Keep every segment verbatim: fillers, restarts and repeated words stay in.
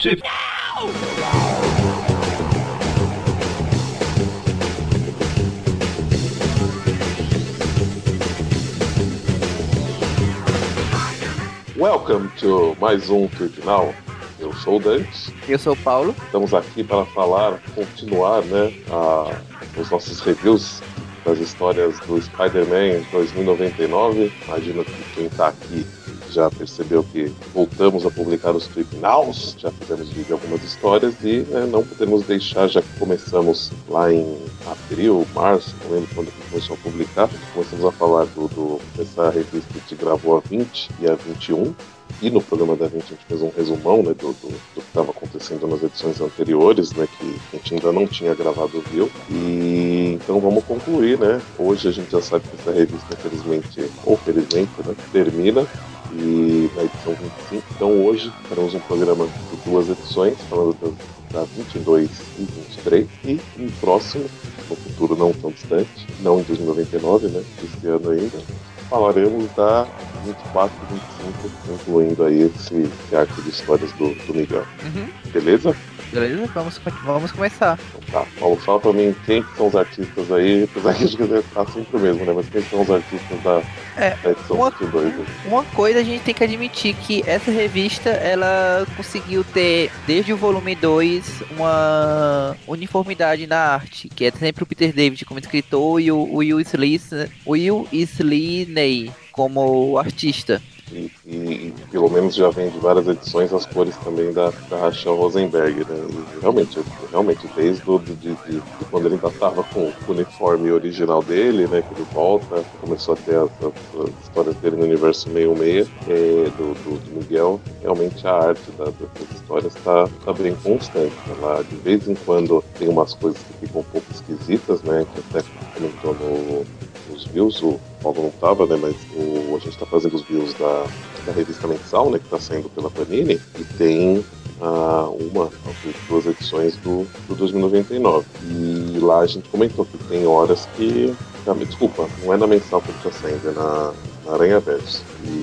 Trip. Não! Welcome to mais um Tribunal. Eu sou o Dante. Eu sou o Paulo. Estamos aqui para falar, continuar, né, a, os nossos reviews das histórias do Spider-Man dois mil e noventa e nove. Imagino que quem está aqui já percebeu que voltamos a publicar os Tribunals, já fizemos vídeo de algumas histórias e, né, não podemos deixar, já que começamos lá em abril, março, não lembro quando que começou a publicar, começamos a falar do, do, dessa revista que a gente gravou a vinte e a vinte e um. E no programa da vinte a gente fez um resumão, né, do, do, do que estava acontecendo nas edições anteriores, né, que a gente ainda não tinha gravado o review. E então vamos concluir, né? Hoje a gente já sabe que essa revista, infelizmente, ou felizmente, né, termina. E na edição vinte e cinco, então hoje teremos um programa de duas edições, falando da, da vinte e dois e vinte e três. E no próximo, no futuro não tão distante, não em dois mil e noventa e nove, né, esse ano ainda, falaremos da vinte e quatro e vinte e cinco, incluindo aí esse, esse arco de histórias do, do Miguel. Uhum. Beleza? Beleza, vamos, vamos começar. Então tá, Paulo, fala pra mim quem que são os artistas aí, apesar que a gente quiser estar sempre o mesmo, né? Mas quem são os artistas da, é, da edição uma, vinte e dois? Aí? Uma coisa a gente tem que admitir, que essa revista, ela conseguiu ter, desde o volume dois, uma uniformidade na arte, que é sempre o Peter David como escritor e o Will Slaney, Will Slaney como artista. E, e, e pelo menos já vem de várias edições as cores também da, da Rachel Rosenberg, né? E realmente, realmente desde do, de, de, de quando ele ainda estava com o uniforme original dele, né? Que ele volta, começou a ter as, as, as histórias dele no universo sessenta e seis, é, do, do, do Miguel. Realmente a arte da, das histórias está tá bem constante. Ela, de vez em quando tem umas coisas que ficam um pouco esquisitas, né? Que até comentou no, nos views, o Paulo não estava, né? Mas o, a gente está fazendo os views da, da revista mensal, né? Que está saindo pela Panini, e tem ah, uma, duas edições do, do dois mil e noventa e nove. E lá a gente comentou que tem horas que... Ah, me desculpa, não é na mensal que ele está saindo, é na, na Aranha Verso.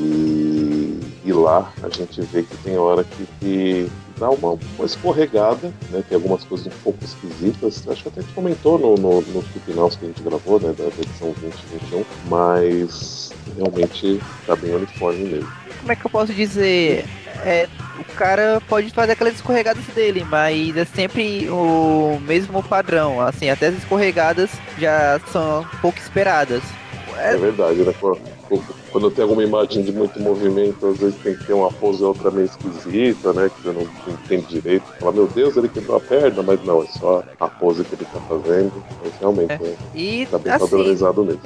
E, e lá a gente vê que tem hora que, que dá uma, uma escorregada, né? Tem algumas coisas um pouco esquisitas. Acho que até a gente comentou no, no, nos finais que a gente gravou, né? Da edição vinte e vinte e um, mas realmente tá bem uniforme mesmo. Como é que eu posso dizer? É, o cara pode fazer aquelas escorregadas dele, mas é sempre o mesmo padrão. Assim, até as escorregadas já são um pouco esperadas. É, é verdade, né? Quando tem alguma imagem de muito movimento, às vezes tem que ter uma pose ou outra meio esquisita, né? Que você não entende direito. Fala, meu Deus, ele quebrou a perna, mas não, é só a pose que ele tá fazendo. Mas realmente, é. né? E, tá bem assim, padronizado mesmo.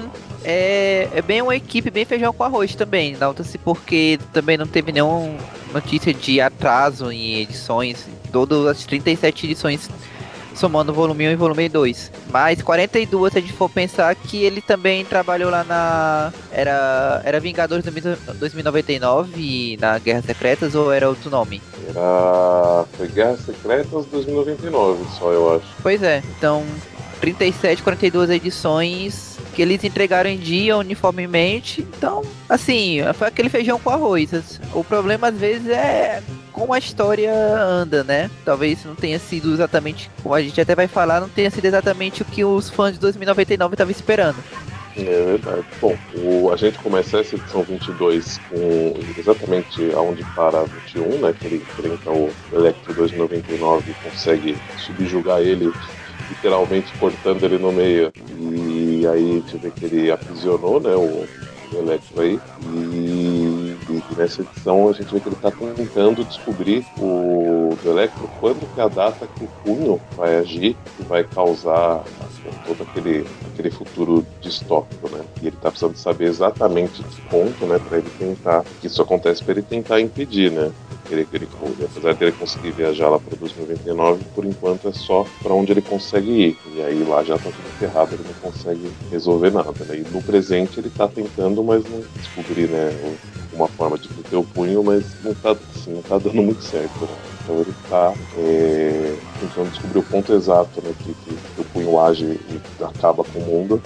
É, é bem uma equipe bem feijão com arroz também, nota-se, porque também não teve nenhuma notícia de atraso em edições, todas as trinta e sete edições somando volume um e volume dois. Mas quarenta e duas, se a gente for pensar que ele também trabalhou lá na... Era, era Vingadores dois mil e noventa e nove, na Guerras Secretas, ou era outro nome? Era... Foi Guerras Secretas dois mil e noventa e nove só, eu acho. Pois é, então trinta e sete, quarenta e duas edições que eles entregaram em dia uniformemente. Então, assim, foi aquele feijão com arroz. O problema às vezes é como a história anda, né? Talvez não tenha sido exatamente, como a gente até vai falar, não tenha sido exatamente o que os fãs de dois mil e noventa e nove estavam esperando. É verdade. Bom, o, a gente começa essa edição vinte e dois com exatamente aonde para a vinte e um, né? Que ele enfrenta o Electro dois mil e noventa e nove e consegue subjugar ele, literalmente cortando ele no meio. E aí a gente vê que ele aprisionou, né, o, o Electro aí. E, e nessa edição a gente vê que ele está tentando descobrir o do Electro quando que é a data que o punho vai agir e vai causar todo aquele, aquele futuro distópico, né? E ele tá precisando saber exatamente que ponto, né, para ele tentar, que isso acontece para ele tentar impedir, né? Ele, ele, apesar dele conseguir viajar lá para dois mil e noventa e nove, por enquanto é só para onde ele consegue ir. E aí lá já tá tudo ferrado, ele não consegue resolver nada, né? E no presente ele tá tentando, mas não descobrir, né, uma forma de ter o punho, mas não tá, assim, não tá dando muito certo, né? Então ele tá é, tentando descobrir o ponto exato, né, que, que, que o punho age e acaba com o mundo.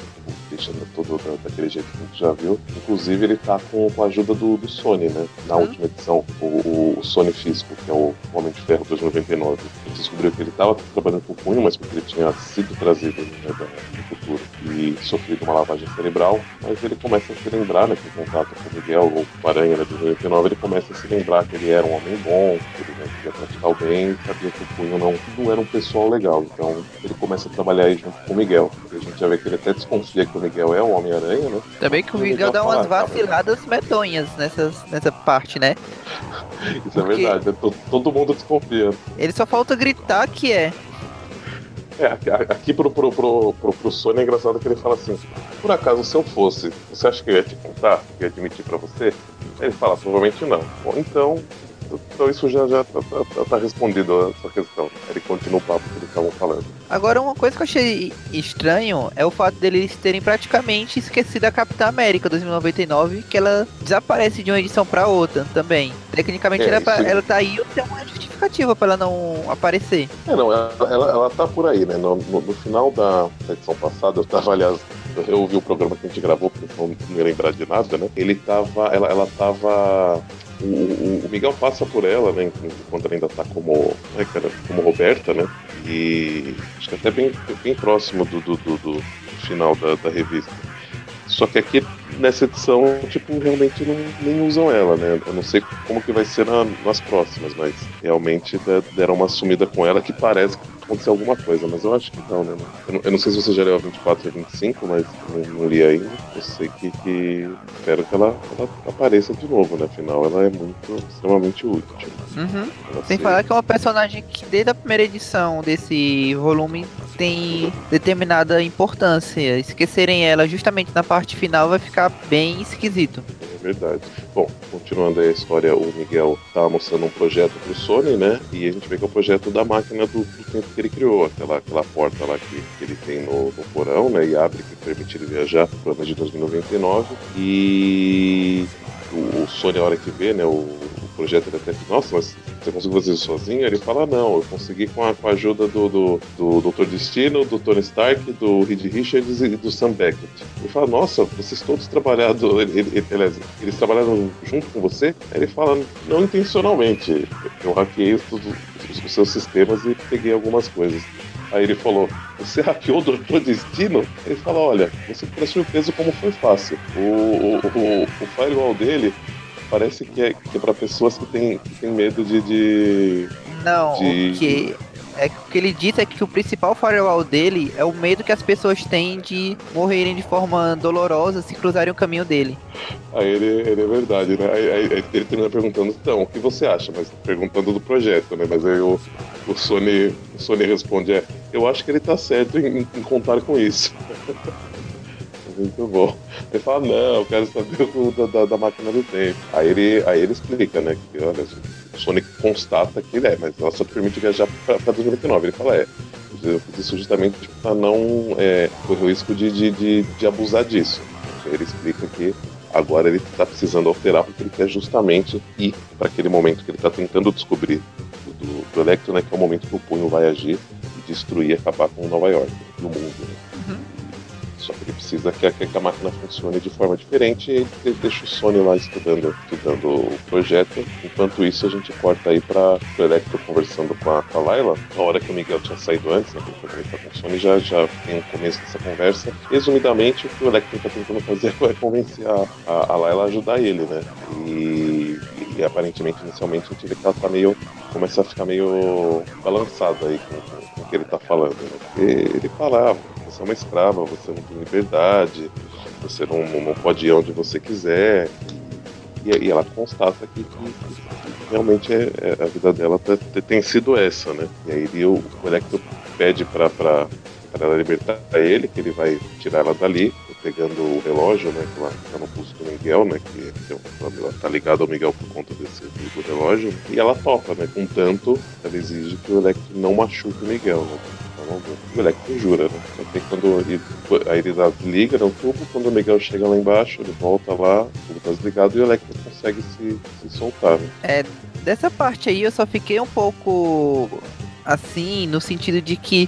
deixa tudo da, daquele jeito que a gente já viu. Inclusive, ele tá com, com a ajuda do, do Sony, né? Na hum. última edição, o, o Sony Fisco, que é o Homem de Ferro dois mil e noventa e nove, a gente descobriu que ele tava trabalhando com o Punho, mas porque ele tinha sido trazido, né, do futuro e sofrido uma lavagem cerebral, mas ele começa a se lembrar, né, com contato com o Miguel, ou com o Aranha, né, de noventa e nove, ele começa a se lembrar que ele era um homem bom, que ele, né, queria praticar o bem, e sabia que o Punho não, não era um pessoal legal. Então ele começa a trabalhar aí junto com o Miguel. E a gente já vê que ele até desconfia que o Miguel é o Homem-Aranha, né? Também que o Miguel dá umas vaciladas medonhas nessas, nessa parte, né? Isso Porque é verdade, né? todo, todo mundo desconfia. Ele só falta gritar que é. É, aqui pro, pro, pro, pro, pro Sony é engraçado que ele fala assim: por acaso, se eu fosse, você acha que eu ia te contar? Que eu ia admitir pra você? Aí ele fala: provavelmente não. Bom, então, então isso já, já tá, tá, tá respondido essa questão. Ele continua o papo que eles estavam falando. Agora, uma coisa que eu achei estranho é o fato deles terem praticamente esquecido a Capitã América dois mil e noventa e nove, que ela desaparece de uma edição pra outra também. Tecnicamente, é, ela, pra, ela tá aí, tem uma justificativa pra ela não aparecer. É, não, ela, ela, ela tá por aí, né? No, no, no final da, da edição passada, eu tava, aliás, eu ouvi o programa que a gente gravou, porque eu não ia lembrar de nada, né? Ele tava, ela, ela tava... O, o, o Miguel passa por ela, né, enquanto ela ainda tá como, né, cara, como Roberta, né, e acho que até bem, bem próximo do, do, do, do final da, da revista. Só que aqui, nessa edição, tipo, realmente não, nem usam ela, né? Eu não sei como que vai ser na, nas próximas, mas realmente deram uma sumida com ela que parece que aconteceu alguma coisa, mas eu acho que não, né? Eu não, eu não sei se você já leu a vinte e quatro e a vinte e cinco, mas não, não li ainda. Eu sei que, que espero que ela, ela apareça de novo, né? Afinal, ela é muito, extremamente útil. Uhum. Sem ser... falar que é uma personagem que desde a primeira edição desse volume tem determinada importância. Esquecerem ela justamente na parte final vai ficar bem esquisito. É verdade. Bom, continuando aí a história, o Miguel tá mostrando um projeto pro Sony, né? E a gente vê que é o projeto da máquina do, do tempo que ele criou, aquela, aquela porta lá que, que ele tem no, no porão, né? E abre, que permite ele viajar pro ano de dois mil e noventa e nove. E o, o Sony, a hora que vê, né? O, o projeto ele até fica, nossa, mas você conseguiu fazer isso sozinho? Ele fala, não, eu consegui com a, com a ajuda do, do, do doutor Destino, do Tony Stark, do Reed Richards e do Sam Beckett. Ele fala, nossa, vocês todos trabalharam, ele, ele, ele, eles trabalharam junto com você? Aí ele fala, não intencionalmente, eu hackeei os, os, os seus sistemas e peguei algumas coisas. Aí ele falou, você hackeou o doutor Destino? Ele fala, olha, você fica surpreso como foi fácil. O, o, o, o firewall dele parece que é, que é para pessoas que têm que tem medo de, de... Não, de... o que... É que o que ele diz é que o principal firewall dele é o medo que as pessoas têm de morrerem de forma dolorosa se cruzarem o caminho dele. Aí ele, ele é verdade, né? Aí, aí ele termina perguntando, então, o que você acha? Mas perguntando do projeto, né? Mas aí o, o, Sony, o Sony responde, é, eu acho que ele tá certo em, em contar com isso. Muito bom. Ele fala, não, eu quero saber o da, da, da máquina do tempo. Aí ele, aí ele explica, né, que olha, o Sonic constata que ele é, mas ela só te permite viajar pra, pra dois mil e noventa e nove. Ele fala, é, eu fiz isso justamente tipo, pra não é, correr o risco de, de, de, de abusar disso. Ele explica que agora ele tá precisando alterar porque ele quer justamente ir para aquele momento que ele tá tentando descobrir do, do Electro, né, que é o momento que o Punho vai agir e destruir e acabar com Nova York, no mundo, né? Uhum. Só que ele precisa que a, que a máquina funcione de forma diferente e ele deixa o Sony lá estudando, estudando o projeto. Enquanto isso, a gente corta aí para o Electro conversando com a, com a Layla. Na hora que o Miguel tinha saído antes, né, que ele foi conversar com o Sony, já, já tem o começo dessa conversa. Resumidamente, o que o Electro está tentando fazer é convencer a, a, a Layla a ajudar ele, né? E, e aparentemente, inicialmente, a gente vê que ela tá meio... começa a ficar meio balançada aí com, com, com o que ele tá falando, né? Porque ele falava, você é uma escrava, você não tem liberdade, você não, não pode ir onde você quiser. E, e ela constata que, que, que realmente é, é, a vida dela tá, tem sido essa, né? E aí ele, o, o Electro pede pra, pra, pra ela libertar ele, que ele vai tirar ela dali, pegando o relógio, né, que ela tá no pulso do Miguel, né, que, que ela tá ligada ao Miguel por conta desse do relógio, e ela topa, né, contanto ela exige que o Electro não machuque o Miguel, né. O Electro jura, né? Até quando ele, aí ele desliga no tubo, quando o Miguel chega lá embaixo, ele volta lá, o tubo tá desligado e o Electro consegue se, se soltar, né? É, dessa parte aí eu só fiquei um pouco assim, no sentido de que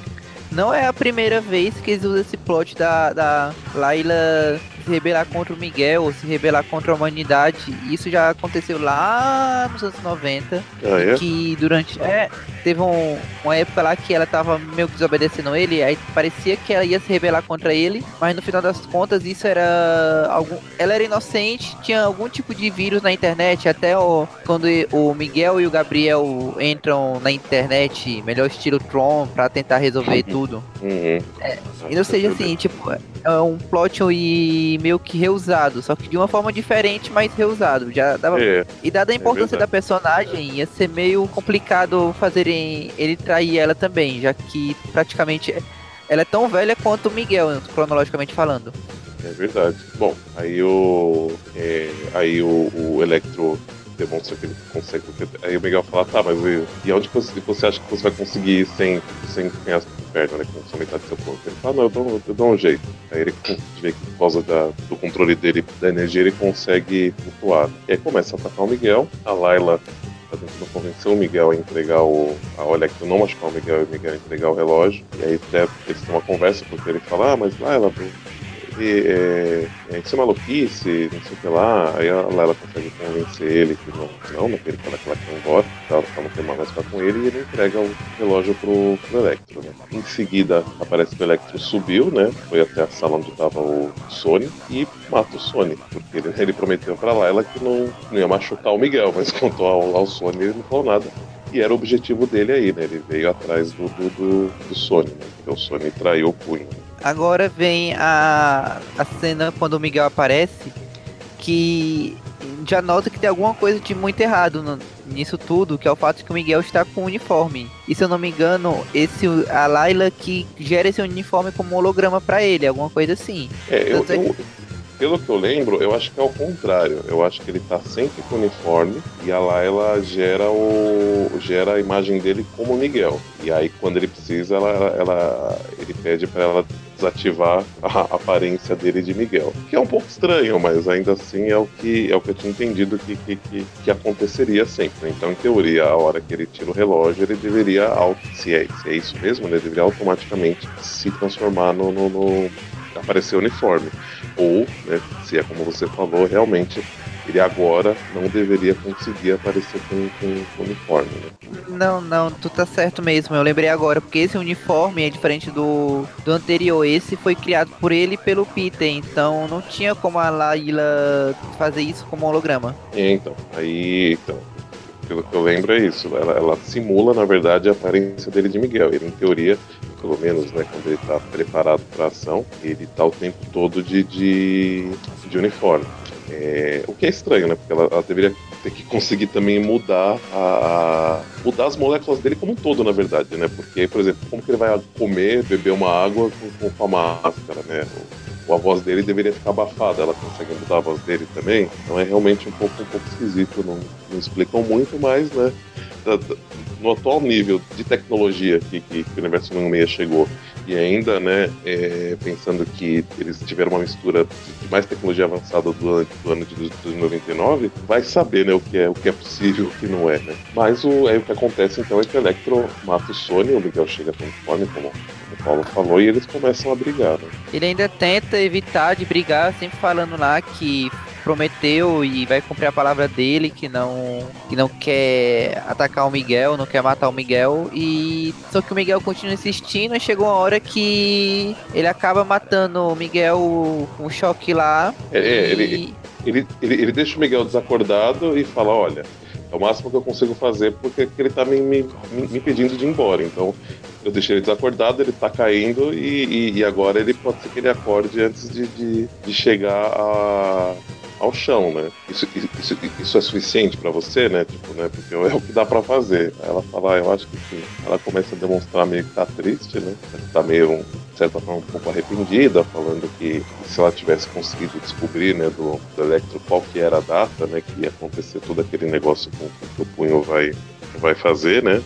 não é a primeira vez que eles usam esse plot da, da Layla se rebelar contra o Miguel, ou se rebelar contra a humanidade. Isso já aconteceu lá nos anos noventa. Ah, E é? que durante. É, teve um, uma época lá que ela tava meio que desobedecendo ele, aí parecia que ela ia se rebelar contra ele, mas no final das contas isso era algum. Ela era inocente, tinha algum tipo de vírus na internet, até o, quando o Miguel e o Gabriel entram na internet, melhor estilo Tron, pra tentar resolver tudo. Uhum. E não Nossa, seja eu assim, lembro. tipo, é um plot e meio que reusado, só que de uma forma diferente, mas reusado. Já dava. É, E dada a é importância da verdade. personagem, ia ser meio complicado fazerem ele trair ela também, já que praticamente ela é tão velha quanto o Miguel, cronologicamente falando. É verdade. Bom, aí o. é, aí o, o Electro demonstra que ele consegue. Porque aí o Miguel fala, tá, mas e, e onde que você, você acha que você vai conseguir sem, sem ganhar perna, né? Com só metade do seu corpo? Ele fala, não, eu dou, eu dou um jeito. Aí ele vê que por causa da, do controle dele, da energia, ele consegue flutuar. E aí começa a atacar o Miguel, a Layla tá tentando convencer o Miguel a entregar o. A Electro não machucar o Miguel e o Miguel entregar o relógio. E aí até eles têm uma conversa, porque ele fala, ah, mas Layla, e, é, é, isso é maluquice, não sei o que lá. Aí a Layla consegue convencer ele que não, não, não, que ele fala que ela quer ir embora, que ela não quer mais ficar com ele, e ele entrega o relógio pro, pro Electro, né? Em seguida, aparece que o Electro subiu, né? Foi até a sala onde tava o Sony e mata o Sony, porque ele, ele prometeu pra Layla que não, não ia machucar o Miguel, mas quanto ao, ao Sony, ele não falou nada. E era o objetivo dele aí, né? Ele veio atrás do, do, do, do Sony, né? Porque o Sony traiu o punho. Agora vem a, a cena quando o Miguel aparece, que já nota que tem alguma coisa de muito errado no, nisso tudo, que é o fato de que o Miguel está com um uniforme. E se eu não me engano, esse, a Layla que gera esse uniforme como holograma pra ele, alguma coisa assim. É, eu, Tanto é eu, pelo que eu lembro, eu acho que é o contrário. Eu acho que ele tá sempre com o uniforme e a Layla gera, o, gera a imagem dele como Miguel. E aí, quando ele precisa, ela, ela, ele pede pra ela desativar a aparência dele de Miguel. Que é um pouco estranho, mas ainda assim é o que, é o que eu tinha entendido que, que, que, que aconteceria sempre. Então, em teoria, a hora que ele tira o relógio, ele deveria, se é, se é isso mesmo, né, ele deveria automaticamente se transformar no, no, no aparecer o uniforme. Ou, né, se é como você falou, realmente ele agora não deveria conseguir aparecer com, com, com uniforme, né? Não, não, tu tá certo mesmo. Eu lembrei agora, porque esse uniforme é diferente do, do anterior. Esse foi criado por ele e pelo Peter, então não tinha como a Layla fazer isso como holograma. É, então, aí, então, pelo que eu lembro é isso. Ela, ela simula, na verdade, a aparência dele de Miguel. Ele, em teoria, pelo menos, né, quando ele tá preparado para ação, ele tá o tempo todo de, de, de uniforme. É, o que é estranho, né? Porque ela, ela deveria ter que conseguir também mudar a, a- mudar as moléculas dele como um todo, na verdade, né? Porque, por exemplo, como que ele vai comer, beber uma água com, com a máscara, né? O, a voz dele deveria ficar abafada, ela consegue mudar a voz dele também. Então é realmente um pouco, um pouco esquisito, não, não explicam muito, mas, né? da- da- No atual nível de tecnologia que, que, que o Universo sessenta e seis chegou, e ainda, né, é, pensando que eles tiveram uma mistura de mais tecnologia avançada do ano, do ano de noventa e nove, vai saber, né, o que é, o que é possível e o que não é, né. Mas o, aí o que acontece, então, é que o Electro mata o Sony, o Miguel chega com fome, como, como o Paulo falou, e eles começam a brigar, né. Ele ainda tenta evitar de brigar, sempre falando lá que prometeu e vai cumprir a palavra dele, que não, que não quer atacar o Miguel, não quer matar o Miguel, e só que o Miguel continua insistindo e chegou uma hora que ele acaba matando o Miguel com um choque lá. É, é, ele, e ele, ele, ele deixa o Miguel desacordado e fala, olha, é o máximo que eu consigo fazer porque ele tá me, me, me impedindo de ir embora. Então eu deixei ele desacordado, ele tá caindo e, e, e agora ele pode ser que ele acorde antes de, de, de chegar a, ao chão, né? Isso, isso, isso é suficiente pra você, né? Tipo, né? Porque é o que dá pra fazer. Aí ela fala, ah, eu acho que sim. Ela começa a demonstrar meio que tá triste, né? Tá meio, de certa forma, um pouco arrependida, falando que se ela tivesse conseguido descobrir, né, do, do Electro qual que era a data, né, que ia acontecer todo aquele negócio com que o punho vai, vai fazer, né?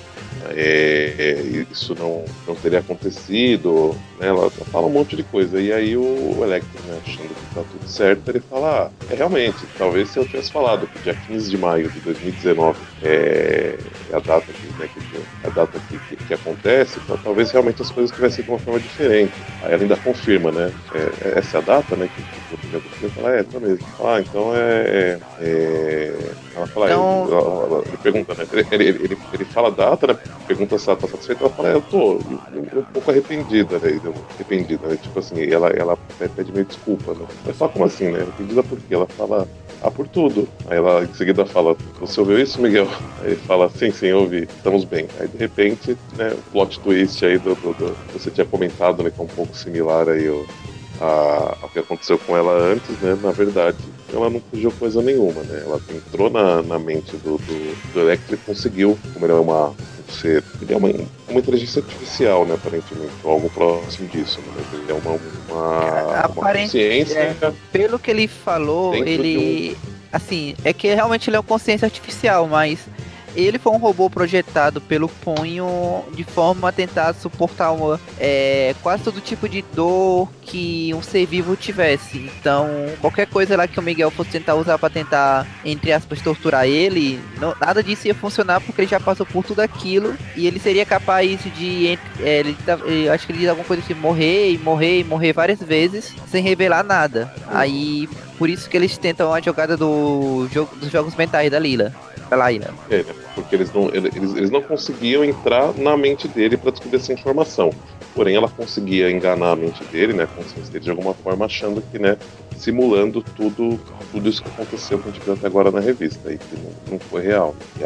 É, é, isso não, não teria acontecido, né? Ela fala um monte de coisa. E aí o Electro, né, achando que tá tudo certo, ele fala, ah, é realmente, talvez se eu tivesse falado que dia quinze de maio de dois mil e dezenove é, é a data que, né, que, a data que, que, que acontece, então, talvez realmente as coisas tivessem de uma forma diferente. Aí ela ainda confirma, né? É, essa é a data, né? Que, que eu falo, é, é mesmo. Ah, então é. é... Ela fala, Então... ela, ela, ele pergunta, né? Ele, ele, ele, ele fala a data, né? Pergunta se ela tá satisfeita, ela fala, é, eu tô um pouco arrependida, né? Arrependida, né? Tipo assim, ela, ela pede meio desculpa, né? Mas só como assim, né? Arrependida por quê? Ela fala, ah, por tudo. Aí ela em seguida fala, você ouviu isso, Miguel? Aí ele fala, sim, sim, eu ouvi, estamos bem. Aí de repente, né, o plot twist aí do, do, do você tinha comentado, né, que é um pouco similar aí o, a, ao que aconteceu com ela antes, né? Na verdade, ela não fugiu coisa nenhuma, né? Ela entrou na, na mente do, do, do Electro e conseguiu, como ele é uma um ser, ele é uma, uma inteligência artificial, né, aparentemente, ou algo próximo disso, né? Ele é uma, uma, uma consciência. É, pelo que ele falou, ele. Um... Assim, é que realmente ele é uma consciência artificial, mas ele foi um robô projetado pelo Punho de forma a tentar suportar uma, é, quase todo tipo de dor que um ser vivo tivesse. Então, qualquer coisa lá que o Miguel fosse tentar usar para tentar, entre aspas, torturar ele, não, nada disso ia funcionar porque ele já passou por tudo aquilo e ele seria capaz de, é, ele, ele, acho que ele diz alguma coisa assim, morrer e morrer e morrer várias vezes sem revelar nada. Aí, por isso que eles tentam a jogada do jogo, dos jogos mentais da Lila. Laila. É, né? Porque eles não, eles, eles não conseguiam entrar na mente dele para descobrir essa informação. Porém, ela conseguia enganar a mente dele, né, a consciência dele de alguma forma, achando que, né, simulando tudo, tudo isso que aconteceu que a gente viu até agora na revista, e que não, não foi real. E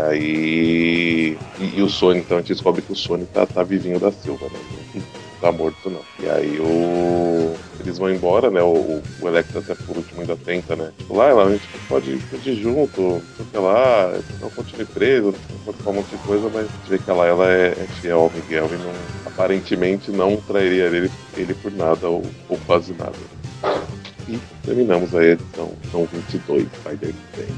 aí. E, e o Sony, então, a gente descobre que o Sony tá, tá vivinho da Silva, né? Não tá morto, não. E aí o. Eles vão embora, né? O, o Electro até por último ainda tenta, né? Tipo, lá, a gente pode ir junto, não sei o que lá, não continue preso, não pode falar um monte de coisa, mas a gente vê que ela, ela é, é fiel ao Miguel e não, aparentemente não trairia ele, ele por nada ou, ou quase nada. E terminamos a edição, edição vinte e dois, Spider Man.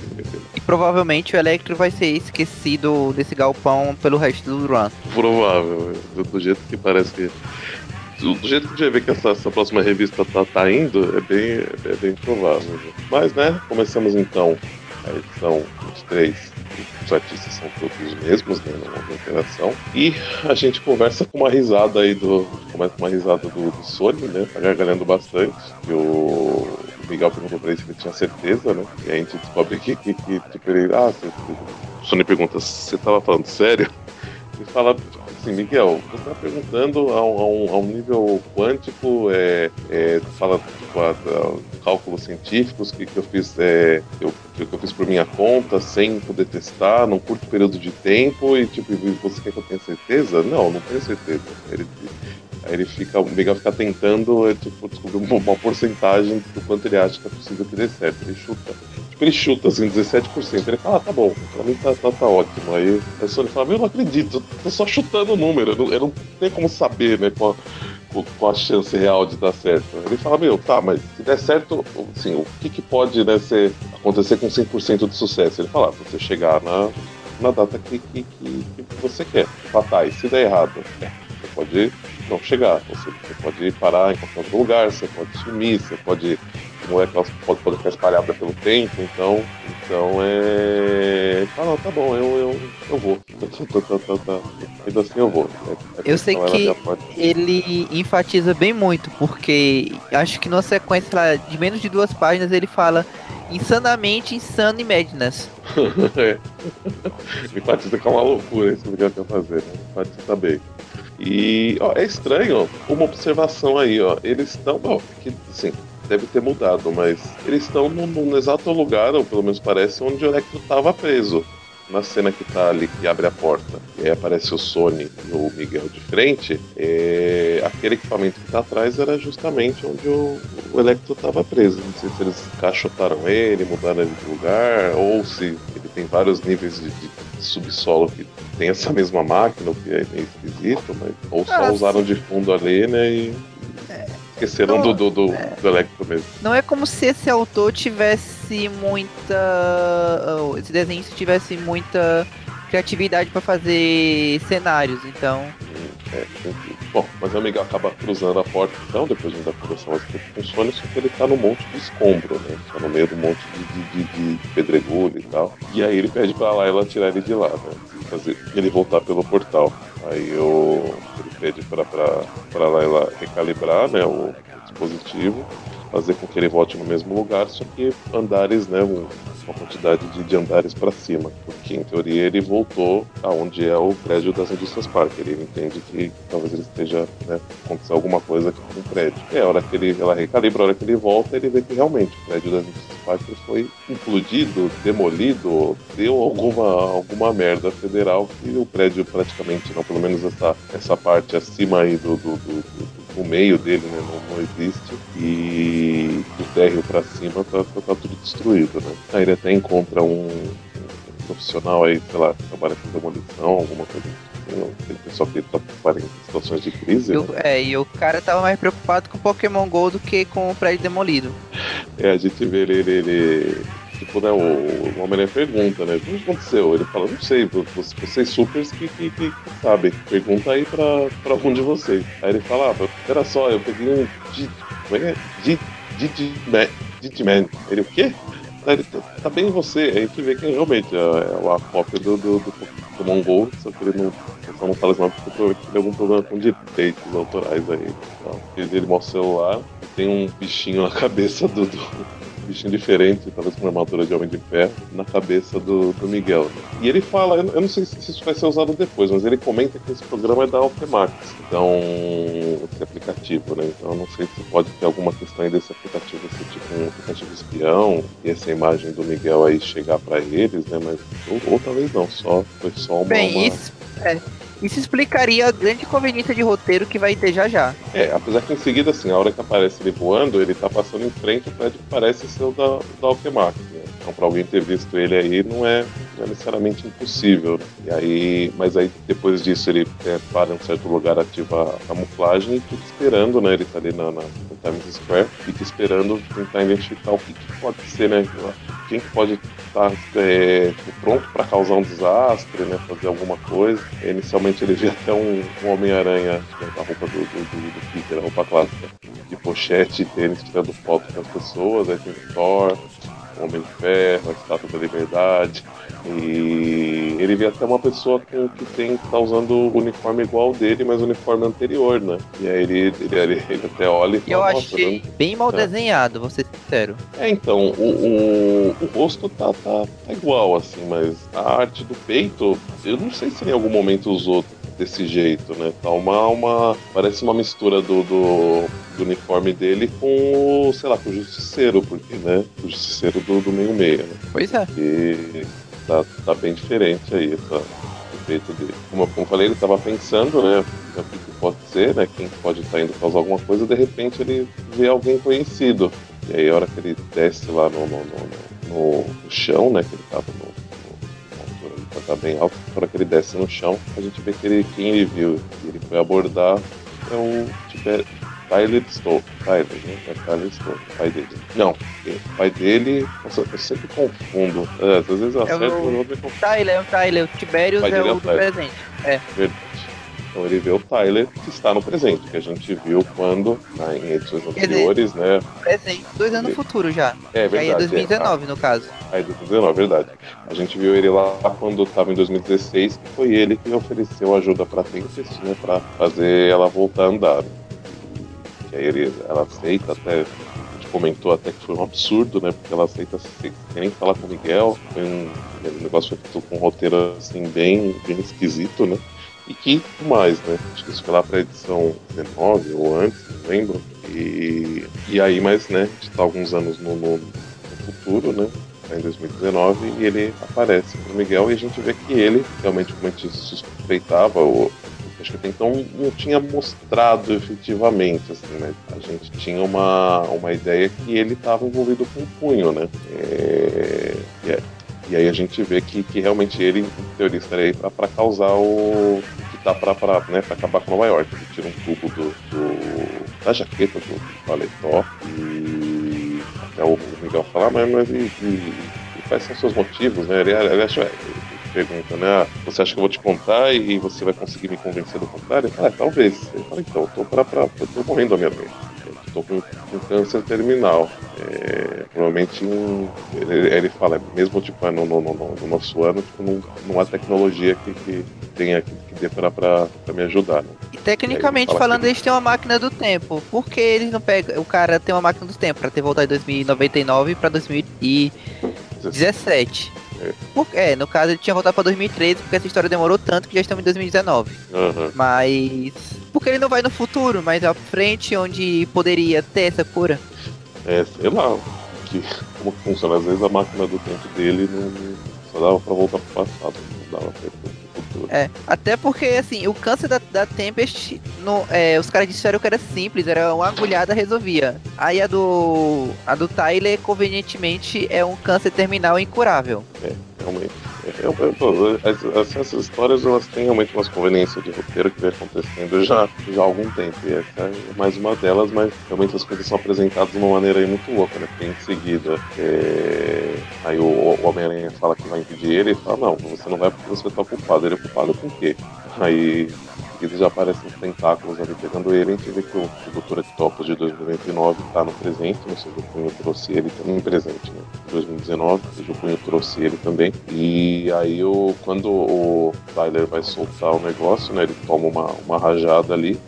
E provavelmente o Electro vai ser esquecido desse galpão pelo resto do run. Provável, do, do jeito que parece que. Do, do jeito que a gente vê que essa, essa próxima revista tá, tá indo, é bem, é bem provável. Mas, né, começamos então a edição vinte e três. Os artistas são todos os mesmos, né, não houve interação. E a gente conversa com uma risada aí do. Começa com uma risada do, do Sony, né? Tá gargalhando bastante. E o Miguel perguntou pra ele se ele tinha certeza, né? E a gente descobre que, que, que tipo, ele. Ah, você, o Sony pergunta, você tava falando sério? Ele fala assim, Miguel, você está perguntando a um, a, um, a um nível quântico, é, é, fala tipo, a, a, cálculos científicos que, que eu fiz é, eu, que eu fiz por minha conta, sem poder testar, num curto período de tempo, e tipo, você quer que eu tenha certeza? Não, não tenho certeza. Ele, aí ele fica, o Miguel fica tentando é, tipo, descobrir uma, uma porcentagem do quanto ele acha que é possível que dê certo. Ele chuta. Ele chuta assim, dezessete por cento. Ele fala, ah, tá bom, pra mim tá, tá, tá ótimo. Aí a Sony fala, eu não acredito, eu tô só chutando o número, eu não, eu não tenho como saber, né, qual, qual a chance real de dar certo. Ele fala, meu, tá, mas se der certo, assim, o que, que pode, né, ser, acontecer com cem por cento de sucesso? Ele fala, você chegar na, na data que, que, que, que você quer. Fala, tá, e se der errado? É, você pode não chegar, você, você pode parar em qualquer outro lugar, você pode sumir, você pode. Não é que elas podem pode ficar espalhadas pelo tempo, então, então é. Ah, não, tá bom, eu, eu, eu vou. Ainda assim eu vou. É, é eu sei que ele enfatiza bem muito, porque acho que numa sequência lá, de menos de duas páginas ele fala insanamente insano e madness. É. Enfatiza que é uma loucura isso que ele quer fazer, né? Enfatiza bem. E ó, é estranho uma observação aí, ó. Eles estão, ó, que assim. Deve ter mudado, mas eles estão no, no exato lugar, ou pelo menos parece, onde o Electro estava preso. Na cena que tá ali, que abre a porta, e aí aparece o Sony e o Miguel de frente, é... aquele equipamento que tá atrás era justamente onde o, o Electro estava preso. Não sei se eles encaixotaram ele, mudaram ele de lugar, ou se ele tem vários níveis de, de subsolo que tem essa mesma máquina, o que é meio esquisito, mas... ou só ah, usaram de fundo ali, né, e... Esqueceram não, do, do, do, é, do Electro mesmo. Não é como se esse autor tivesse muita... Esse desenho tivesse muita criatividade para fazer cenários, então... É, bom, mas o Miguel acaba cruzando a porta, então, depois de ainda conversar mais que funciona, só que ele tá no monte de escombro, né? Tá no meio do monte de, de, de, de pedregulho e tal. E aí ele pede pra lá ela tirar ele de lá, né? fazer ele voltar pelo portal. Aí o, ele pede para lá, lá recalibrar, né, o, o dispositivo, fazer com que ele volte no mesmo lugar, só que andares, né, um, uma quantidade de, de andares para cima, porque em teoria ele voltou aonde é o prédio das indústrias Parker. Ele entende que talvez ele esteja, né, aconteceu alguma coisa aqui com o prédio. E a hora que ele, ela recalibra, a hora que ele volta, ele vê que realmente o prédio das indústrias Parker foi implodido, demolido, deu alguma, alguma merda federal que o prédio praticamente não, pelo menos essa, essa parte acima aí do, do, do, do o meio dele, né, não, não existe, e do térreo para cima tá, tá, tá tudo destruído, né? Aí ele até encontra um, um profissional aí, sei lá, que trabalha com demolição, alguma coisa assim, aquele pessoal que trabalha em situações de crise, eu, né? É, e o cara tava mais preocupado com o Pokémon GO do que com o prédio demolido. É, a gente vê ele, ele, ele tipo, né, o, o Homem-Aranha pergunta, né, o que aconteceu? Ele fala, não sei, vocês supers que, que, que sabem, pergunta aí pra, pra um de vocês. Aí ele fala, ah, era só, eu peguei um Dig, como é que é? Digimon, Digimon. Ele, o quê? Aí ele, tá, tá bem você. Aí a gente vê que realmente é, é a cópia do, do, do Pokémon GO, só que ele não, só não fala isso, porque provavelmente tem algum problema com direitos autorais aí. Então, ele, ele mostra o celular e tem um bichinho na cabeça do, do bichinho diferente, talvez com uma armadura de Homem de Ferro, na cabeça do, do Miguel. Né? E ele fala, eu não sei se isso vai ser usado depois, mas ele comenta que esse programa é da Alfemax, então, esse aplicativo, né? Então eu não sei se pode ter alguma questão aí desse aplicativo, esse tipo um aplicativo espião, e essa imagem do Miguel aí chegar pra eles, né? Mas, ou, ou talvez não, só, foi só uma... Bem, uma... isso... É. Isso explicaria a grande conveniência de roteiro que vai ter já já. É, apesar que em seguida, assim, a hora que aparece ele voando, ele tá passando em frente ao prédio que parece ser o da, da Alchemax, né? Então, pra alguém ter visto ele aí, não é, não é necessariamente impossível, né? E aí, mas aí, depois disso, ele é, para em um certo lugar, ativa a camuflagem e fica esperando, né? Ele tá ali na, na no Times Square, fica esperando tentar identificar o que, que pode ser, né? Quem que pode estar é, pronto para causar um desastre, né? Fazer alguma coisa. E, inicialmente ele vê até um, um Homem-Aranha, né, com a roupa do, do, do, do Peter, a roupa clássica, de pochete e tênis, tirando foto com as pessoas. Aí tem o Thor, o Homem de Ferro, a Estátua da Liberdade. E ele vê até uma pessoa com, que tem, tá usando o uniforme igual dele, mas o uniforme anterior, né? E aí ele, ele, ele, ele até olha e fala, eu nossa, achei não... bem mal é. desenhado, vou ser sincero. É, então, o, o, o rosto tá, tá, tá igual, assim, mas a arte do peito, eu não sei se em algum momento usou desse jeito, né? Tá uma, uma parece uma mistura do, do, do uniforme dele com, sei lá, com o Justiceiro, porque, né? O Justiceiro do, do meio-meia, né? Pois é. E tá, tá bem diferente aí, essa, o peito dele. Como, como eu falei, ele tava pensando, né? O que pode ser, né? Quem pode estar indo causar alguma coisa, de repente ele vê alguém conhecido. E aí a hora que ele desce lá no, no, no, no, no chão, né? Que ele tava no, no, no tá bem alto, a hora que ele desce no chão, a gente vê que ele, quem ele viu e ele foi abordar é o Tiber, Tyler Stone. Tyler, né? É Tyler Stone, o pai dele. Não, o pai dele, nossa, eu sempre confundo. É, às vezes eu acerto, é mas o... eu me confundo. Tyler, é o Tyler, o Tiberius é o, o do Tyler. presente. É. Verdade. Então ele vê o Tyler que está no presente, que a gente viu quando, né, em edições anteriores, dizer, né? Presente, dois anos no futuro já. É verdade. Aí é dois mil e dezenove, é, no caso. Aí dois mil e dezenove, verdade. A gente viu ele lá quando estava em dois mil e dezesseis, que foi ele que ofereceu ajuda para a Tempest, né? Para fazer ela voltar a andar. E aí ele, ela aceita até. A gente comentou até que foi um absurdo, né? Porque ela aceita sem nem falar com o Miguel. Foi um, um negócio feito com um roteiro assim, bem, bem esquisito, né? E que mais, né? Acho que isso foi lá pra edição dezenove ou antes, não lembro. E, e aí, mas, né? A gente tá alguns anos no, no, no futuro, né? Tá em dois mil e dezenove, e ele aparece pro Miguel e a gente vê que ele, realmente, como a gente suspeitava, ou acho que até então não tinha mostrado efetivamente, assim, né? A gente tinha uma, uma ideia que ele estava envolvido com o punho, né? É, é. E aí a gente vê que, que realmente ele, em teoria, estaria aí para causar o que tá para né, acabar com Nova York. Ele tira um tubo do, do, da jaqueta do paletó e até o Miguel fala, ah, mas, mas e, e, e quais são os seus motivos, né? Ele, ele, acha, ele pergunta, né? Ah, você acha que eu vou te contar e você vai conseguir me convencer do contrário? Ah, talvez. Ele fala, então, eu tô, pra, pra, eu tô morrendo a minha mente. tô com, com câncer terminal. É, provavelmente em, ele, ele fala, mesmo tipo, no, no, no, no nosso ano, tipo, não, não há tecnologia que, que tenha que, que dê pra, pra, pra me ajudar. Né? E tecnicamente E falando, ele... eles têm uma máquina do tempo. Por que eles não pegam. O cara tem uma máquina do tempo pra ter voltado em dois mil e noventa e nove pra dois mil e dezessete. É. Por, é, no caso ele tinha voltado pra dois mil e treze, porque essa história demorou tanto que já estamos em dois mil e dezenove. Uhum. Mas. Porque ele não vai no futuro, mas à frente onde poderia ter essa cura. É, sei lá que, como que funciona. Às vezes a máquina do tempo dele não só dava pra voltar pro passado, não dava pra ir pro futuro. É, até porque assim, o câncer da, da Tempest, no, é, os caras disseram que era simples, era uma agulhada resolvia. Aí a do. A do Tyler, convenientemente, é um câncer terminal incurável. É, realmente. Eu, eu, eu, essas, essas histórias elas têm realmente umas conveniências de roteiro que vem acontecendo já, já há algum tempo. E essa é mais uma delas, mas realmente as coisas são apresentadas de uma maneira aí muito louca, né? Porque em seguida é... aí o, o Homem-Aranha fala que vai impedir ele e fala, não, você não vai porque você tá culpado. Ele é culpado com o quê? Aí eles já aparecem os tentáculos ali pegando ele, a gente vê que o, o doutor Octopus de dois mil e noventa e nove tá no presente, ou seja, o Punho trouxe ele também presente, né? Em dois mil e dezenove, ou seja, o Punho trouxe ele também. E aí o, quando o Tyler vai soltar o negócio, né? Ele toma uma, uma rajada ali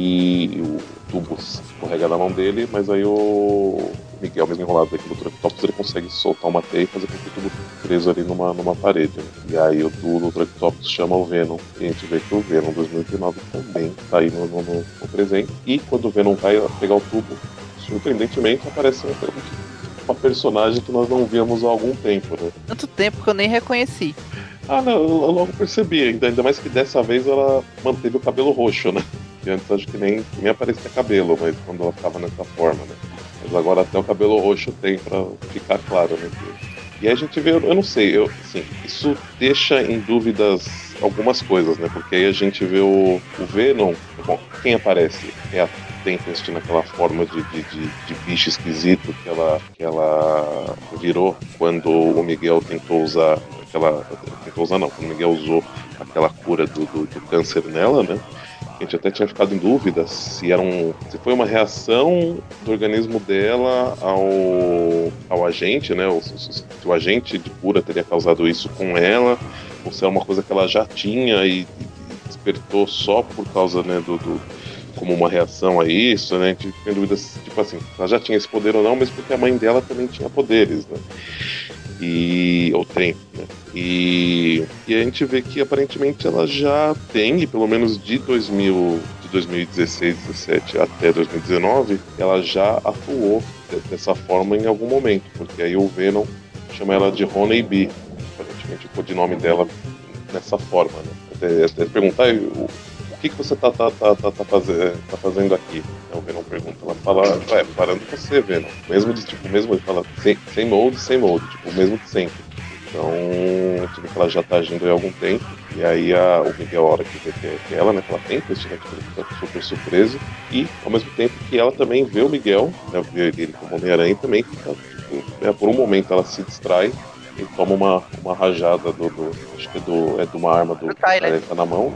e o tubo escorrega na mão dele, mas aí o Miguel, mesmo enrolado aqui do doutor Octopus, ele consegue soltar uma teia e fazer com que tudo preso ali numa, numa parede. Né? E aí o doutor Octopus chama o Venom, e a gente vê que o Venom dois mil e nove também tá aí no, no, no, no presente. E quando o Venom vai pegar o tubo, surpreendentemente aparece um, uma personagem que nós não víamos há algum tempo, né? Tanto tempo que eu nem reconheci. Ah, não, eu logo percebi, ainda, ainda mais que dessa vez ela manteve o cabelo roxo, né? E antes acho que nem, nem aparecia cabelo, mas quando ela ficava nessa forma, né? Mas agora até o cabelo roxo tem, pra ficar claro, né? E aí a gente vê, eu não sei, eu, assim, isso deixa em dúvidas algumas coisas, né? Porque aí a gente vê o, o Venom, bom, quem aparece? É a Tempest naquela forma de, de, de, de bicho esquisito que ela, que ela virou quando o Miguel tentou usar aquela. Tentou usar não, quando o Miguel usou aquela cura do, do, do câncer nela, né? A gente até tinha ficado em dúvida se, era um, se foi uma reação do organismo dela ao, ao agente, né? Ou se, se o agente de cura teria causado isso com ela, ou se é uma coisa que ela já tinha e, e despertou só por causa, né, do, do como uma reação a isso, né? A gente fica em dúvida, tipo assim, ela já tinha esse poder ou não, mas porque a mãe dela também tinha poderes, né? E, ou tem, né? E, e a gente vê que aparentemente ela já tem, e pelo menos de dois mil, de dois mil e dezesseis, dezessete até dois mil e dezenove, ela já atuou dessa forma em algum momento, porque aí o Venom chama ela de Honeybee, aparentemente o codinome dela nessa forma, né? Até, até perguntar o, o que, que você tá, tá, tá, tá, tá, fazer, tá fazendo aqui? O Venom pergunta, ela fala, ué, parando você, Venom. Mesmo de tipo, mesmo ele fala, sem, sem molde, sem molde, tipo, mesmo que sempre. Então, a gente vê que ela já tá agindo há algum tempo. E aí a, o Miguel, a hora que vê que é, que é ela, né, que ela tem, que ele fica super surpreso. E, ao mesmo tempo que ela também vê o Miguel, né, vê ele como Homem-Aranha também, fica, tipo, né, por um momento ela se distrai e toma uma, uma rajada do, do acho que é, do, é de uma arma do, do Tyler tá na mão,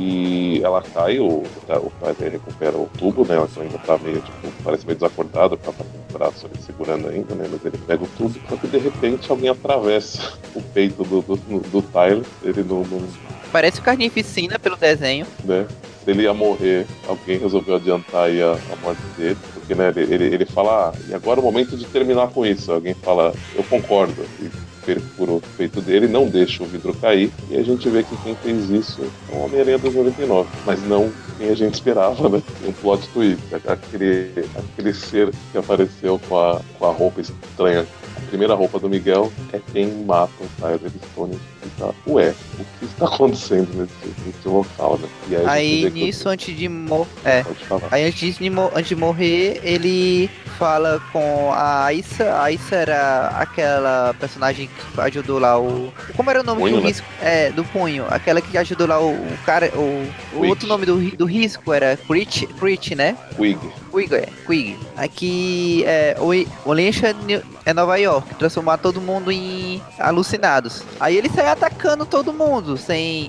e ela cai, o, o Tyler recupera o tubo, né, ela ainda tá meio, tipo, parece meio desacordada, porque ela tá com o braço ali segurando ainda, né, mas ele pega o tubo, só que de repente alguém atravessa o peito do, do, do Tyler, ele não... não parece carnificina pelo desenho. Né? Se ele ia morrer, alguém resolveu adiantar aí a, a morte dele, porque né, ele, ele, ele fala, ah, e agora é o momento de terminar com isso. Alguém fala, eu concordo, e perfura o peito dele, não deixa o vidro cair, e a gente vê que quem fez isso é o Homem-Aranha dos noventa e nove, mas não quem a gente esperava, né? Um plot twist, aquele, aquele ser que apareceu com a, com a roupa estranha. A primeira roupa do Miguel é quem mata o Tyler Stone. Tá, ué, o que está acontecendo nesse, nesse local, né? E aí, aí nisso, eu... antes de morrer. É. Aí antes de, antes de morrer, ele fala com a Aissa. A Aissa era aquela personagem que ajudou lá o. Como era o nome punho, do né? risco? É, do punho. Aquela que ajudou lá o, o cara. O, o outro nome do, do risco era Crit, Crit, né? Quig. Quig, é. Quig. Aqui é. O, o Lynch é Nova York, transformar todo mundo em alucinados. Aí ele sai atacando todo mundo, sem,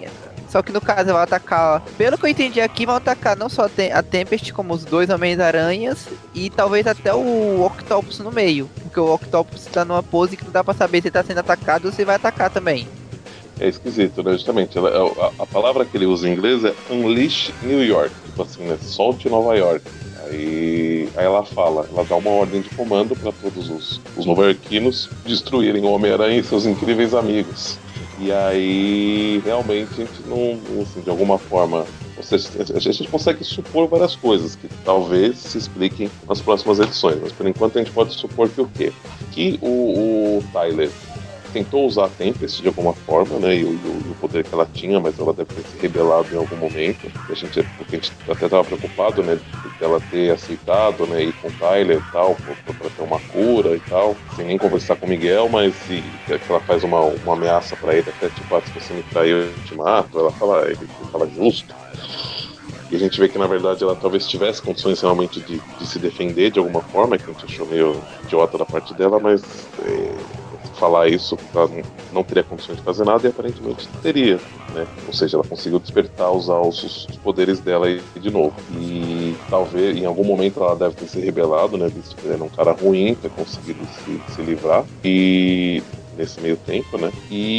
Só que no caso ela vai atacar, pelo que eu entendi aqui, vão atacar não só a Tempest, como os dois Homens-Aranhas e talvez até o Octopus no meio. Porque o Octopus tá numa pose que não dá pra saber se ele tá sendo atacado ou se vai atacar também. É esquisito, né? Justamente. Ela, a, a palavra que ele usa em inglês é Unleash New York. Tipo assim, né? Solte Nova York. Aí, aí ela fala, ela dá uma ordem de comando para todos os, os nova-iorquinos destruírem o Homem-Aranha e seus incríveis amigos. E aí, realmente, a gente não, assim, de alguma forma, ou seja, a gente consegue supor várias coisas que talvez se expliquem nas próximas edições, mas por enquanto a gente pode supor que o quê? Que o, o Tyler tentou usar a Tempest de alguma forma, né, e o, o poder que ela tinha, mas ela deve ter se rebelado em algum momento. A gente, porque a gente até estava preocupado, né, dela ter aceitado, né, ir com o Tyler e tal, para ter uma cura e tal, sem nem conversar com o Miguel, mas e, que ela faz uma, uma ameaça para ele, até tipo, ah, se você me traiu, eu te mato. Ela fala, ele, ele fala justo. E a gente vê que, na verdade, ela talvez tivesse condições realmente de, de se defender de alguma forma, que a gente achou meio idiota da parte dela, mas é, falar isso, ela não teria condições de fazer nada, e aparentemente teria, né? Ou seja, ela conseguiu despertar, usar os, os poderes dela aí de novo. E talvez, em algum momento, ela deve ter se rebelado, né? Visto que ele era um cara ruim, ter conseguido se, se livrar. E... nesse meio tempo, né?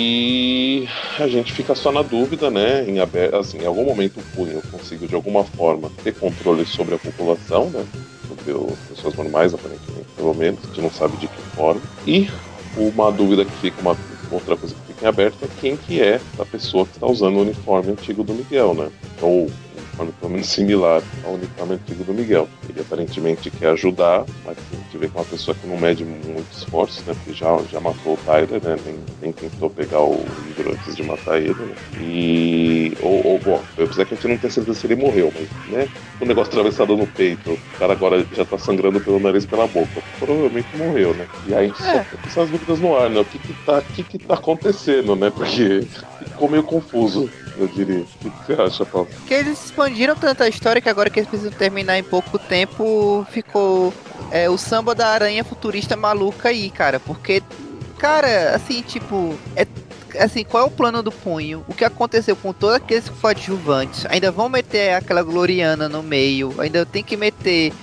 E a gente fica só na dúvida, né? Em, aberto, assim, em algum momento o Punho conseguiu de alguma forma ter controle sobre a população, né? Sobre as pessoas normais, aparentemente, pelo menos. A gente não sabe de que forma. E uma dúvida que fica, uma outra coisa que fica em aberto é quem que é a pessoa que está usando o uniforme antigo do Miguel, né? Ou uniforme pelo menos similar ao uniforme antigo do Miguel. Ele aparentemente quer ajudar, mas a gente vê que é uma pessoa que não mede muito esforço, né? Porque já, já matou o Tyler, né? Nem, nem tentou pegar o livro antes de matar ele, né? E... Ou, ou bom, apesar que a gente não tem certeza se ele morreu, mas, né? O negócio atravessado no peito, o cara agora já tá sangrando pelo nariz e pela boca. Provavelmente morreu, né? E aí a gente é. só fica essas dúvidas no ar, né? O que que tá, o que que tá acontecendo, né? Porque ficou meio confuso, eu diria. O que, que você acha, Paulo? Que eles expandiram tanta história que agora que eles precisam terminar em pouco tempo, ficou é, o samba da aranha futurista maluca aí, cara. Porque, cara, assim, tipo, é, assim, qual é o plano do Punho? O que aconteceu com todos aqueles coadjuvantes? Ainda vão meter aquela Gloriana no meio, ainda tem que meter...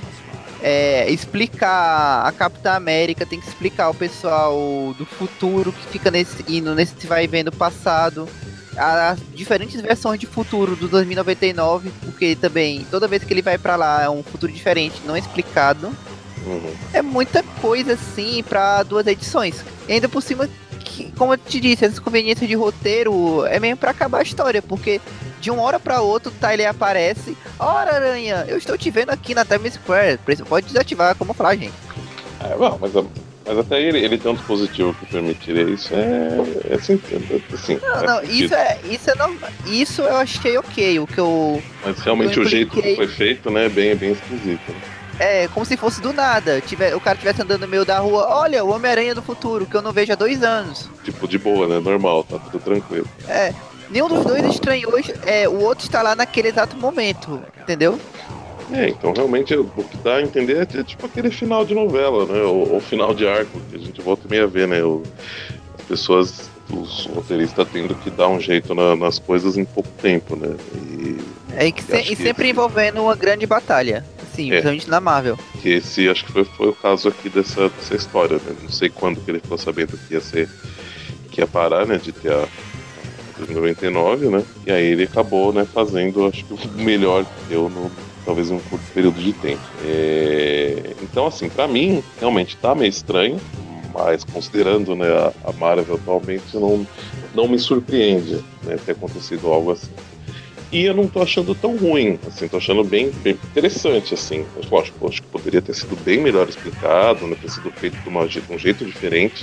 É, explicar a Capitã América, tem que explicar o pessoal do futuro que fica nesse indo nesse vai e vem do passado, as diferentes versões de futuro do dois mil e noventa e nove, porque também toda vez que ele vai pra lá é um futuro diferente, não é explicado. Uhum. É muita coisa assim pra duas edições. E ainda por cima, que, como eu te disse, essa conveniência de roteiro é mesmo pra acabar a história, porque de uma hora pra outra o Tyler aparece. Ora, aranha, eu estou te vendo aqui na Times Square. Pode desativar a camuflagem. É, bom, mas, mas até ele, ele tem um dispositivo que permitiria isso. É, é assim, assim. Não, não, é isso é, isso é não, isso eu achei ok. O que eu. Mas realmente o jeito que foi feito, né, é bem, bem esquisito. Né? É, como se fosse do nada. Tiver, o cara estivesse andando no meio da rua. Olha, o Homem-Aranha do futuro, que eu não vejo há dois anos. Tipo, de boa, né? Normal, tá tudo tranquilo. É. Nenhum dos dois estranhou, é, o outro está lá naquele exato momento, entendeu? É, então realmente o que dá a entender é, é tipo aquele final de novela, né? Ou, ou final de arco, que a gente volta e meia a ver, né? O, as pessoas, os roteiristas tendo que dar um jeito na, nas coisas em pouco tempo, né? E, é, e, que se, e sempre esse... envolvendo uma grande batalha, assim, é, principalmente na Marvel. Que esse, acho que foi, foi o caso aqui dessa, dessa história, né? Não sei quando que ele ficou sabendo que ia ser, que ia parar, né? De ter a noventa e nove, né? E aí ele acabou, né, fazendo, acho que o melhor que deu no, talvez em um curto período de tempo. É... Então, assim, pra mim, realmente tá meio estranho, mas considerando, né, a, a Marvel atualmente, não, não me surpreende, né, ter acontecido algo assim. E eu não tô achando tão ruim, assim, tô achando bem, bem interessante, assim. Lógico, acho que poderia ter sido bem melhor explicado, né, ter sido feito de, uma, de um jeito diferente.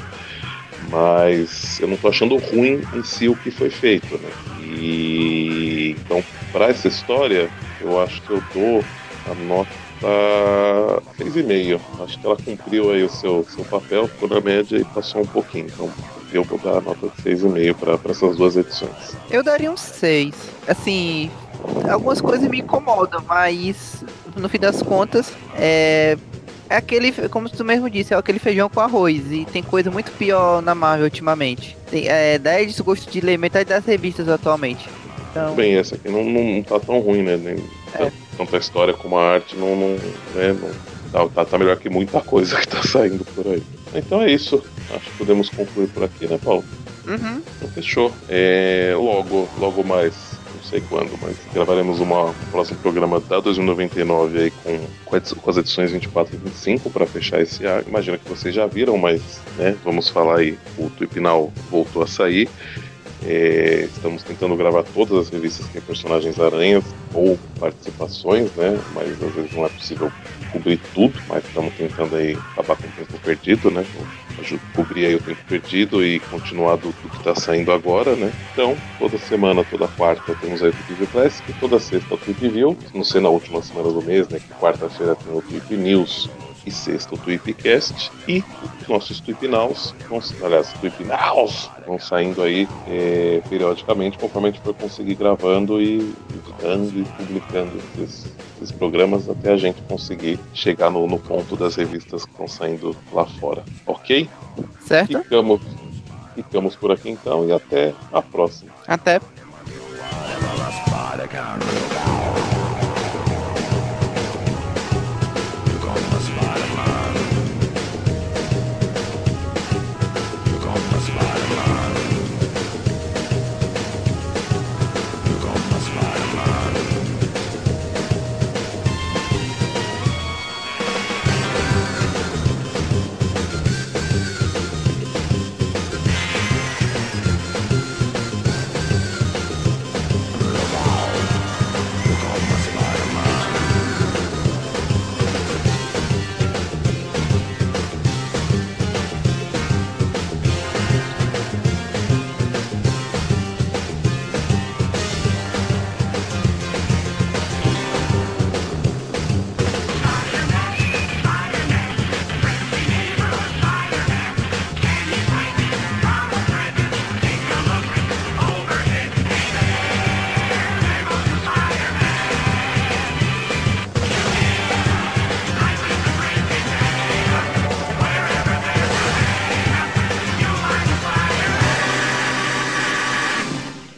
Mas eu não tô achando ruim em si o que foi feito, né? E então, para essa história, eu acho que eu dou a nota seis e meio. Acho que ela cumpriu aí o seu, seu papel, ficou na média e passou um pouquinho. Então, eu vou dar a nota de seis e meio para essas duas edições. Eu daria um seis. Assim, algumas coisas me incomodam, mas no fim das contas, é... É aquele, como tu mesmo disse, é aquele feijão com arroz. E tem coisa muito pior na Marvel ultimamente. Tem, é, dá desgosto de ler metade das revistas atualmente. Então... Bem, essa aqui não, não tá tão ruim, né? Nem, É. Tanto a história como a arte não, não, né, não tá, tá, tá melhor que muita coisa que tá saindo por aí. Então é isso. Acho que podemos concluir por aqui, né, Paulo? Uhum. Então fechou. É, logo, logo mais, não sei quando, mas gravaremos uma, um próximo programa da dois mil e noventa e nove aí com, com as edições vinte e quatro e vinte e cinco para fechar esse ar. Imagino que vocês já viram, mas né, vamos falar aí. O Tuipinal voltou a sair. É, estamos tentando gravar todas as revistas que têm personagens aranhas ou participações, né? Mas às vezes não é possível cobrir tudo, mas estamos tentando aí acabar com o tempo perdido, né? Cobrir aí o tempo perdido e continuar do, do que está saindo agora, né? Então, toda semana, toda quarta temos aí o Tweep Classic, toda sexta o Tweep View, não sei na última semana do mês, né? Que quarta-feira tem o Tweep News e sexta o Tweepcast, e os nossos Tweepnaus, aliás, Tweepnaus vão saindo aí é, periodicamente, conforme a gente for conseguir gravando e editando e publicando esses, esses programas até a gente conseguir chegar no, no ponto das revistas que estão saindo lá fora. Ok? Certo? Ficamos, ficamos por aqui então e até a próxima. Até. Spider-Car.